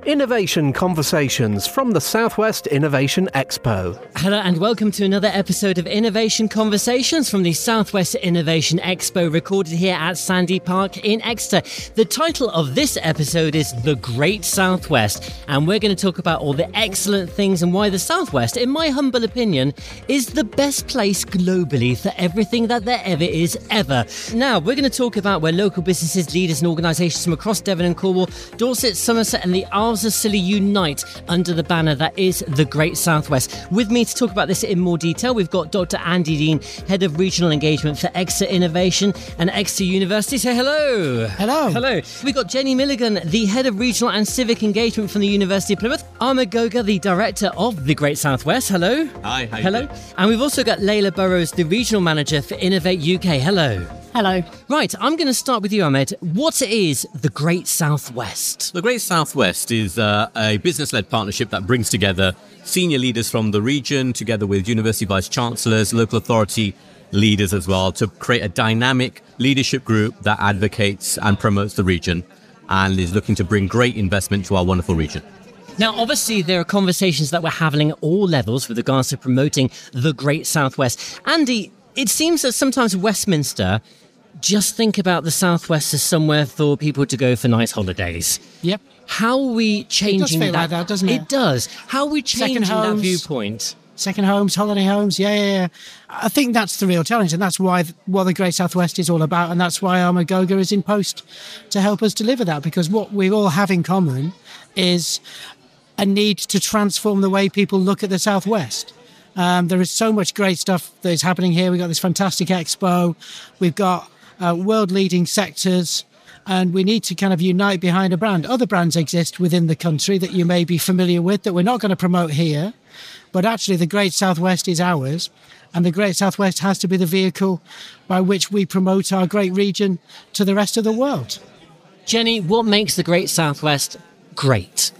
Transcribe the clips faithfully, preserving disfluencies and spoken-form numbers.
Innovation Conversations from the Southwest Innovation Expo. Hello and welcome to another episode of Innovation Conversations from the Southwest Innovation Expo, recorded here at Sandy Park in Exeter. The title of this episode is The Great Southwest, and we're going to talk about all the excellent things and why the Southwest, in my humble opinion, is the best place globally for everything that there ever is ever. Now, we're going to talk about where local businesses, leaders and organisations from across Devon and Cornwall, Dorset, Somerset and the Isles of Scilly unite under the banner that is the Great Southwest. With me to talk about this in more detail, we've got Doctor Andy Dean, Head of Regional Engagement for Exeter Innovation and Exeter University. Say hello. Hello. Hello. We've got Jenny Milligan, the Head of Regional and Civic Engagement from the University of Plymouth. Ahmed Goga, the Director of the Great Southwest. Hello. Hi. How Hello. And we've also got Layla Burrows, the Regional Manager for Innovate U K. Hello. Hello. Right, I'm going to start with you, Ahmed. What is the Great Southwest? The Great Southwest is uh, a business-led partnership that brings together senior leaders from the region, together with university vice-chancellors, local authority leaders as well, to create a dynamic leadership group that advocates and promotes the region and is looking to bring great investment to our wonderful region. Now, obviously, there are conversations that we're having at all levels with regards to promoting the Great Southwest. Andy, it seems that sometimes Westminster just think about the Southwest as somewhere for people to go for nice holidays. Yep. How are we changing It does feel that? like that, doesn't it? It does. How are we changing Second that homes. viewpoint? Second homes, holiday homes, yeah, yeah, yeah. I think that's the real challenge, and that's why what the Great Southwest is all about, and that's why Ahmed Goga is in post to help us deliver that, because what we all have in common is a need to transform the way people look at the Southwest. Um, there is so much great stuff that is happening here. We've got this fantastic expo. We've got uh, world-leading sectors, and we need to kind of unite behind a brand. Other brands exist within the country that you may be familiar with that we're not going to promote here, but actually the Great Southwest is ours, and the Great Southwest has to be the vehicle by which we promote our great region to the rest of the world. Jenny, what makes the Great Southwest great?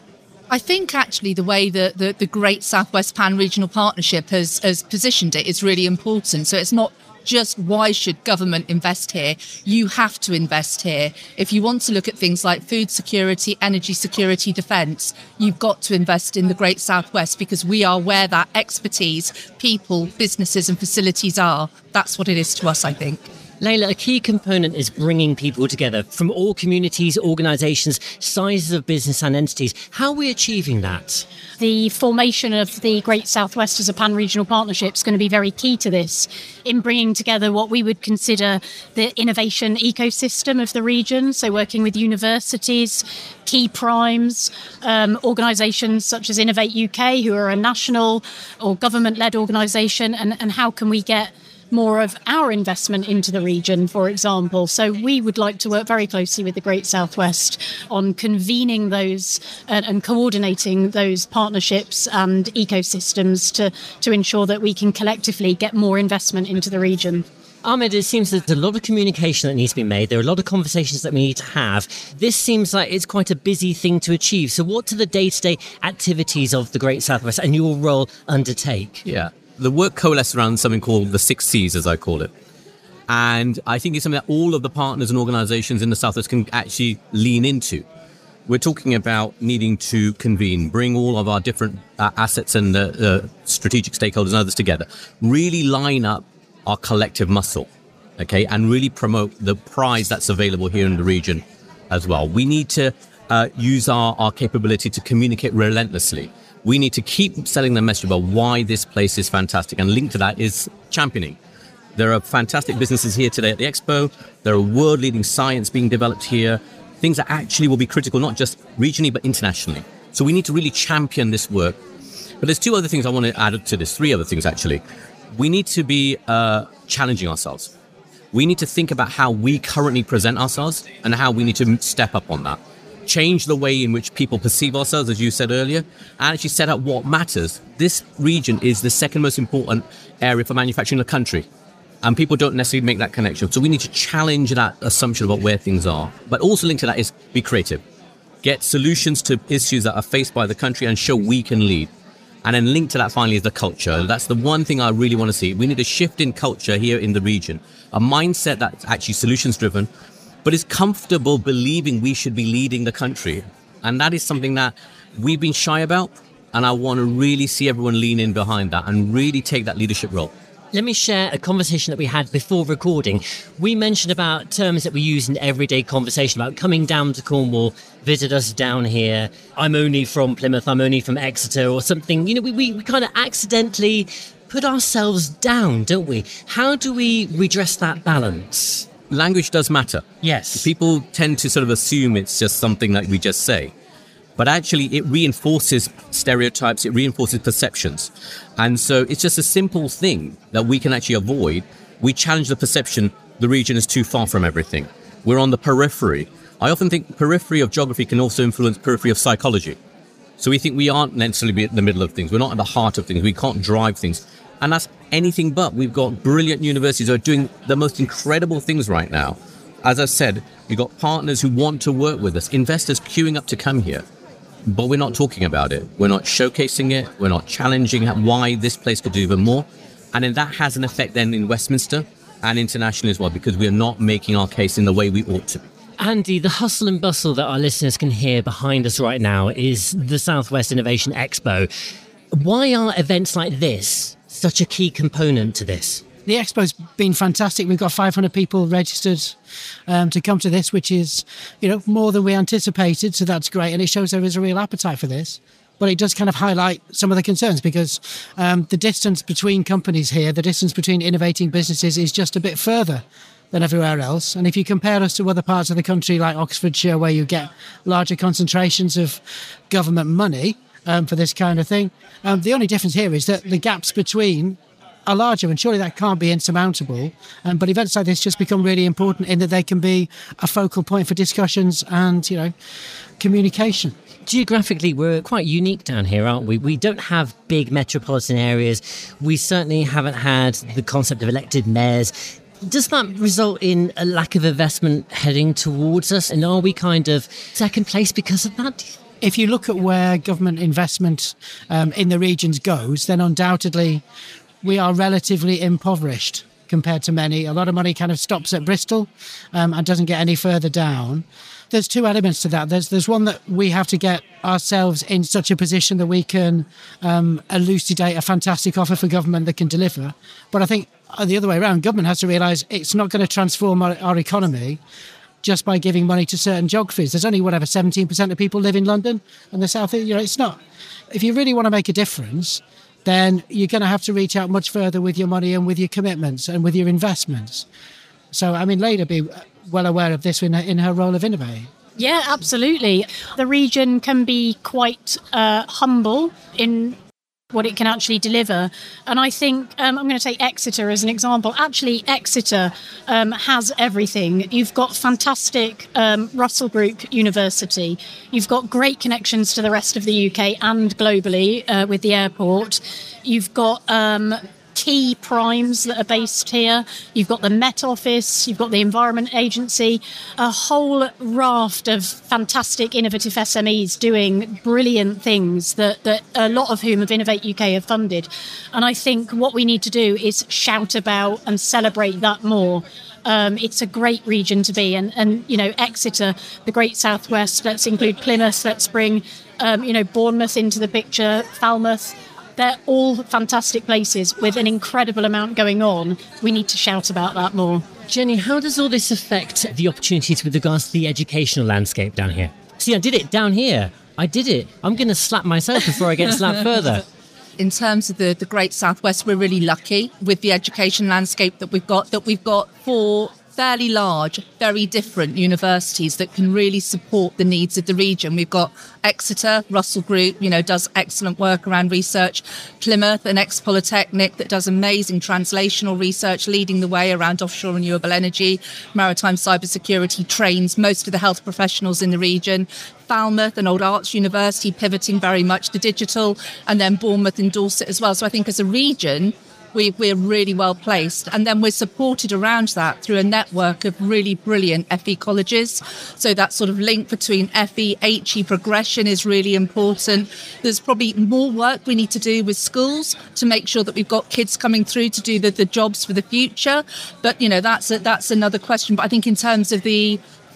I think actually the way that the, the Great Southwest Pan-Regional Partnership has, has positioned it is really important. So it's not just why should government invest here? You have to invest here. If you want to look at things like food security, energy security, defence, you've got to invest in the Great Southwest because we are where that expertise, people, businesses and facilities are. That's what it is to us, I think. Layla, a key component is bringing people together from all communities, organisations, sizes of business and entities. How are we achieving that? The formation of the Great Southwest as a pan-regional partnership is going to be very key to this in bringing together what we would consider the innovation ecosystem of the region. So working with universities, key primes, um, organisations such as Innovate U K, who are a national or government-led organisation, and, and how can we get more of our investment into the region, for example. So we would like to work very closely with the Great Southwest on convening those and, and coordinating those partnerships and ecosystems to, to ensure that we can collectively get more investment into the region. Ahmed, it seems there's a lot of communication that needs to be made. There are a lot of conversations that we need to have. This seems like it's quite a busy thing to achieve. So what do the day-to-day activities of the Great Southwest and your role undertake? Yeah. The work coalesced around something called the six C's, as I call it. And I think it's something that all of the partners and organisations in the Southwest can actually lean into. We're talking about needing to convene, bring all of our different uh, assets and uh, uh, strategic stakeholders and others together, really line up our collective muscle, okay, and really promote the prize that's available here in the region as well. We need to uh, use our, our capability to communicate relentlessly. We need to keep selling the message about why this place is fantastic. And linked to that is championing. There are fantastic businesses here today at the Expo. There are world-leading science being developed here. Things that actually will be critical, not just regionally, but internationally. So we need to really champion this work. But there's two other things I want to add to this, three other things actually. We need to be uh, challenging ourselves. We need to think about how we currently present ourselves and how we need to step up on that. Change the way in which people perceive ourselves, as you said earlier, and actually set up what matters. This region is the second most important area for manufacturing in the country, and people don't necessarily make that connection. So we need to challenge that assumption about where things are. But also linked to that is be creative. Get solutions to issues that are faced by the country and show we can lead. And then linked to that finally is the culture. That's the one thing I really want to see. We need a shift in culture here in the region, a mindset that's actually solutions driven, but is comfortable believing we should be leading the country And that is something that we've been shy about. And I want to really see everyone lean in behind that and really take that leadership role. Let me share a conversation that we had before recording. We mentioned about terms that we use in everyday conversation about coming down to Cornwall, visit us down here. I'm only from Plymouth, I'm only from Exeter or something. You know, we, we, we kind of accidentally put ourselves down, don't we? How do we redress that balance? Language does matter. Yes. People tend to sort of assume it's just something that we just say. But actually, it reinforces stereotypes, it reinforces perceptions. And so it's just a simple thing that we can actually avoid. We challenge the perception the region is too far from everything. We're on the periphery. I often think periphery of geography can also influence periphery of psychology. So we think we aren't necessarily at the middle of things. We're not at the heart of things. We can't drive things. And that's anything but. We've got brilliant universities who are doing the most incredible things right now. As I said, we've got partners who want to work with us, investors queuing up to come here. But we're not talking about it. We're not showcasing it. We're not challenging why this place could do even more. And then that has an effect then in Westminster and internationally as well, because we are not making our case in the way we ought to be. Andy, the hustle and bustle that our listeners can hear behind us right now is the Southwest Innovation Expo. Why are events like this such a key component to this? The expo's been fantastic. We've got five hundred people registered um, to come to this, which is, you know, more than we anticipated. So that's great. And it shows there is a real appetite for this. But it does kind of highlight some of the concerns because um, the distance between companies here, the distance between innovating businesses is just a bit further than everywhere else. And if you compare us to other parts of the country like Oxfordshire, where you get larger concentrations of government money um, for this kind of thing, um, the only difference here is that the gaps between are larger, and surely that can't be insurmountable. Um, but events like this just become really important in that they can be a focal point for discussions and, you know, communication. Geographically, we're quite unique down here, aren't we? We don't have big metropolitan areas. We certainly haven't had the concept of elected mayors. Does that result in a lack of investment heading towards us? And are we kind of second place because of that? If you look at where government investment um, in the regions goes, then undoubtedly we are relatively impoverished compared to many. A lot of money kind of stops at Bristol um, and doesn't get any further down. There's two elements to that. There's there's one that we have to get ourselves in such a position that we can um, elucidate a fantastic offer for government that can deliver. But I think the other way around, government has to realise it's not going to transform our, our economy just by giving money to certain geographies. There's only, whatever, seventeen percent of people live in London and the South. You know, it's not. If you really want to make a difference, then you're going to have to reach out much further with your money and with your commitments and with your investments. So, I mean, Leda be well aware of this in her, in her role of innovator. Yeah, absolutely. The region can be quite uh, humble in what it can actually deliver. And I think um, I'm going to take Exeter as an example. Actually, Exeter um, has everything. You've got fantastic um, Russell Group University. You've got great connections to the rest of the U K and globally uh, with the airport. You've got um, key primes that are based here. You've got the Met Office, you've got the Environment Agency, a whole raft of fantastic innovative S M Es doing brilliant things that, that a lot of whom of Innovate U K have funded. And I think what we need to do is shout about and celebrate that more. Um, it's a great region to be. And, and, you know, Exeter, the Great Southwest, let's include Plymouth, let's bring, um, you know, Bournemouth into the picture, Falmouth. They're all fantastic places with an incredible amount going on. We need to shout about that more. Jenny, how does all this affect the opportunities with regards to the educational landscape down here? See, I did it down here. I did it. I'm going to slap myself before I get slapped further. In terms of the, the Great Southwest, we're really lucky with the education landscape that we've got, that we've got four fairly large, very different universities that can really support the needs of the region. We've got Exeter, Russell Group, you know, does excellent work around research. Plymouth, an ex-Polytechnic that does amazing translational research, leading the way around offshore renewable energy, maritime cybersecurity, trains most of the health professionals in the region. Falmouth, an old arts university, pivoting very much to digital, and then Bournemouth and Dorset as well. So I think as a region, We, we're really well placed. And then we're supported around that through a network of really brilliant F E colleges. So that sort of link between F E, H E progression is really important. There's probably more work we need to do with schools to make sure that we've got kids coming through to do the, the jobs for the future. But, you know, that's a, that's another question. But I think in terms of the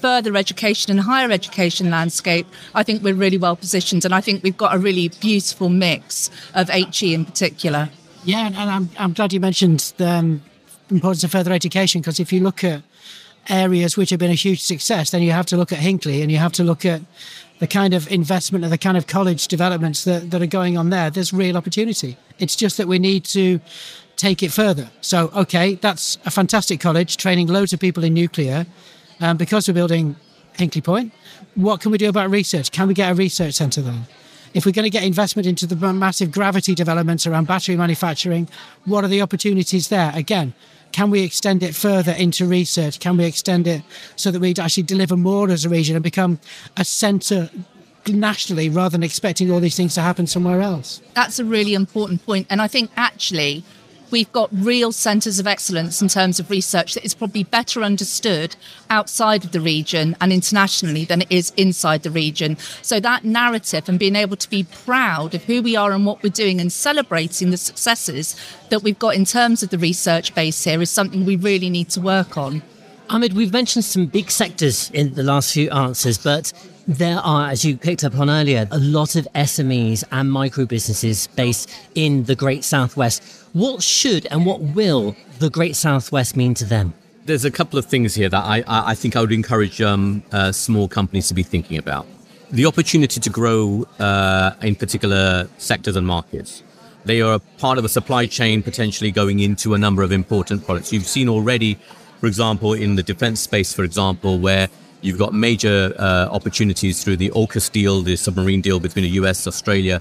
further education and higher education landscape, I think we're really well positioned. And I think we've got a really beautiful mix of H E in particular. Yeah, and I'm, I'm glad you mentioned the um, importance of further education, because if you look at areas which have been a huge success, then you have to look at Hinckley and you have to look at the kind of investment and the kind of college developments that, that are going on there. There's real opportunity. It's just that we need to take it further. So, okay, that's a fantastic college training loads of people in nuclear. Um, because we're building Hinkley Point, what can we do about research? Can we get a research centre there? If we're going to get investment into the massive gravity developments around battery manufacturing, what are the opportunities there? Again, can we extend it further into research? Can we extend it so that we actually deliver more as a region and become a centre nationally rather than expecting all these things to happen somewhere else? That's a really important point. And I think actually we've got real centres of excellence in terms of research that is probably better understood outside of the region and internationally than it is inside the region. So that narrative and being able to be proud of who we are and what we're doing and celebrating the successes that we've got in terms of the research base here is something we really need to work on. Ahmed, we've mentioned some big sectors in the last few answers, but there are, as you picked up on earlier, a lot of S M Es and micro businesses based in the Great Southwest. What should and what will the Great Southwest mean to them? There's a couple of things here that I, I think I would encourage um, uh, small companies to be thinking about. The opportunity to grow uh, in particular sectors and markets. They are part of a supply chain potentially going into a number of important products. You've seen already, for example, in the defense space, for example, where you've got major uh, opportunities through the AUKUS deal, the submarine deal between the U S, Australia,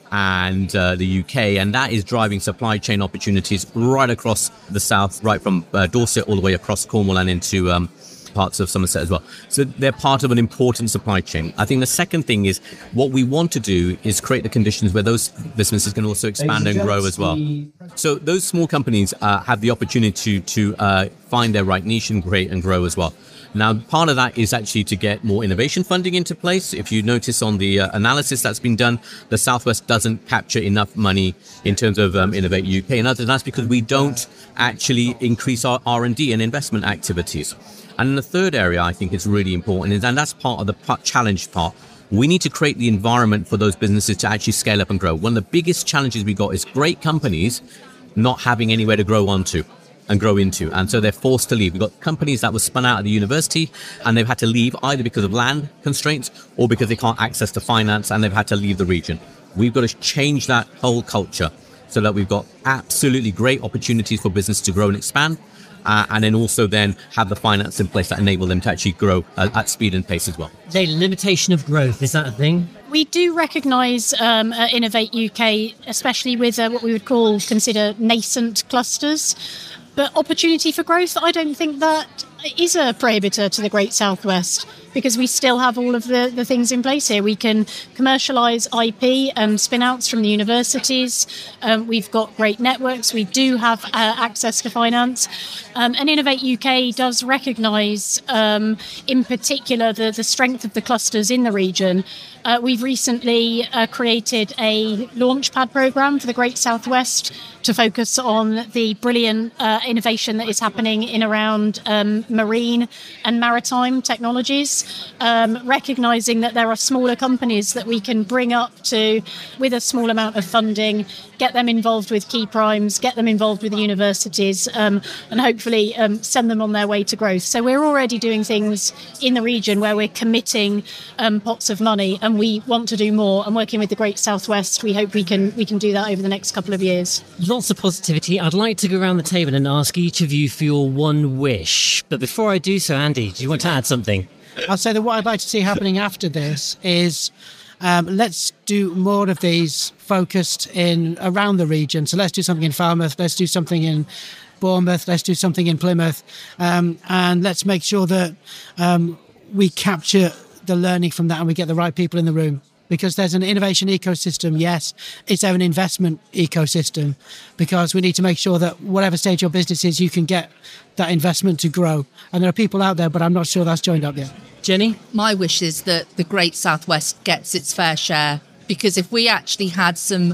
and uh, the U K, and that is driving supply chain opportunities right across the south, right from uh, Dorset all the way across Cornwall and into um, parts of Somerset as well. So they're part of an important supply chain. I think the second thing is what we want to do is create the conditions where those businesses can also expand and grow as well. So those small companies uh, have the opportunity to, to uh, find their right niche and create and grow as well. Now, part of that is actually to get more innovation funding into place. If you notice on the uh, analysis that's been done, the Southwest doesn't capture enough money in terms of um, Innovate U K. And that's because we don't actually increase our R and D and investment activities. And the third area I think is really important, and that's part of the challenge part. We need to create the environment for those businesses to actually scale up and grow. One of the biggest challenges we got is great companies not having anywhere to grow onto and grow into. And so they're forced to leave. We've got companies that were spun out of the university and they've had to leave either because of land constraints or because they can't access to finance and they've had to leave the region. We've got to change that whole culture so that we've got absolutely great opportunities for business to grow and expand. Uh, and then also then have the finance in place that enable them to actually grow uh, at speed and pace as well. The limitation of growth, is that a thing? We do recognise um, at Innovate U K, especially with uh, what we would call consider nascent clusters. But opportunity for growth, I don't think that is a prohibitor to the Great Southwest, because we still have all of the, the things in place here. We can commercialise I P and spin-outs from the universities. Um, we've got great networks. We do have uh, access to finance. Um, and Innovate U K does recognise, um, in particular, the, the strength of the clusters in the region. Uh, we've recently uh, created a launchpad programme for the Great Southwest to focus on the brilliant uh, innovation that is happening in around um, marine and maritime technologies, um, recognising that there are smaller companies that we can bring up to with a small amount of funding, get them involved with key primes, get them involved with the universities, um, and hopefully um, send them on their way to growth. So we're already doing things in the region where we're committing um, pots of money, and we want to do more. And working with the Great Southwest, we hope we can we can do that over the next couple of years. Lots of positivity. I'd like to go around the table and ask each of you for your one wish. But before I do so, Andy, do you want to add something? I'll say that what I'd like to see happening after this is um, let's do more of these focused in around the region. So let's do something in Falmouth, let's do something in Bournemouth, let's do something in Plymouth, um, and let's make sure that um, we capture the learning from that and we get the right people in the room. Because there's an innovation ecosystem, yes. Is there an investment ecosystem? Because we need to make sure that whatever stage your business is, you can get that investment to grow. And there are people out there, but I'm not sure that's joined up yet. Jenny? My wish is that the Great Southwest gets its fair share, because if we actually had some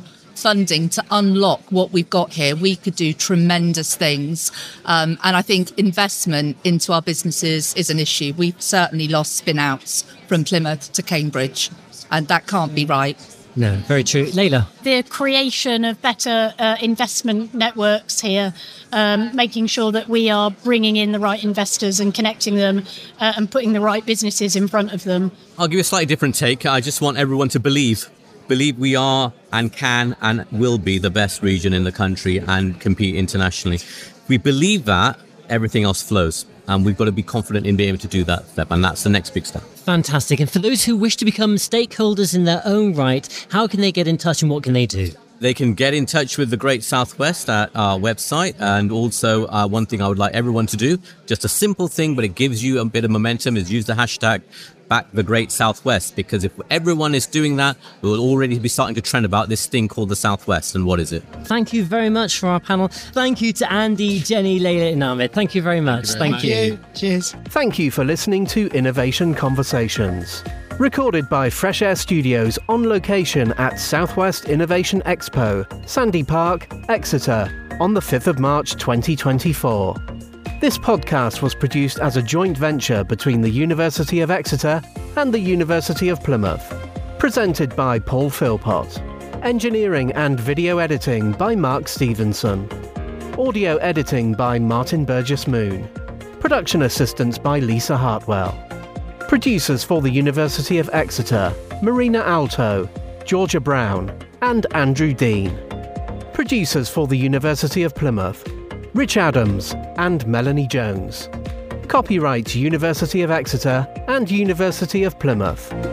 funding to unlock what we've got here, we could do tremendous things. Um, and I think investment into our businesses is an issue. We've certainly lost spin-outs from Plymouth to Cambridge, and that can't be right. No, very true. Layla? The creation of better uh, investment networks here, um, making sure that we are bringing in the right investors and connecting them uh, and putting the right businesses in front of them. I'll give you a slightly different take. I just want everyone to believe. Believe we are and can and will be the best region in the country and compete internationally. If we believe that, everything else flows. And we've got to be confident in being able to do that step. And that's the next big step. Fantastic. And for those who wish to become stakeholders in their own right, how can they get in touch and what can they do? They can get in touch with the Great Southwest at our website. And also uh, one thing I would like everyone to do, just a simple thing, but it gives you a bit of momentum, is use the hashtag Back the Great Southwest. Because if everyone is doing that, we will already be starting to trend about this thing called the Southwest. And what is it? Thank you very much for our panel. Thank you to Andy, Jenny, Layla and Ahmed. Thank you very much. Thank you. Very Thank much. you. Cheers. Thank you for listening to Innovation Conversations. Recorded by Fresh Air Studios on location at Southwest Innovation Expo, Sandy Park, Exeter, on the fifth of March twenty twenty-four. This podcast was produced as a joint venture between the University of Exeter and the University of Plymouth. Presented by Paul Philpott. Engineering and video editing by Mark Stevenson. Audio editing by Martin Burgess-Moon. Production assistance by Lisa Hartwell. Producers for the University of Exeter, Marina Alto, Georgia Brown, and Andrew Dean. Producers for the University of Plymouth, Rich Adams and Melanie Jones. Copyright University of Exeter and University of Plymouth.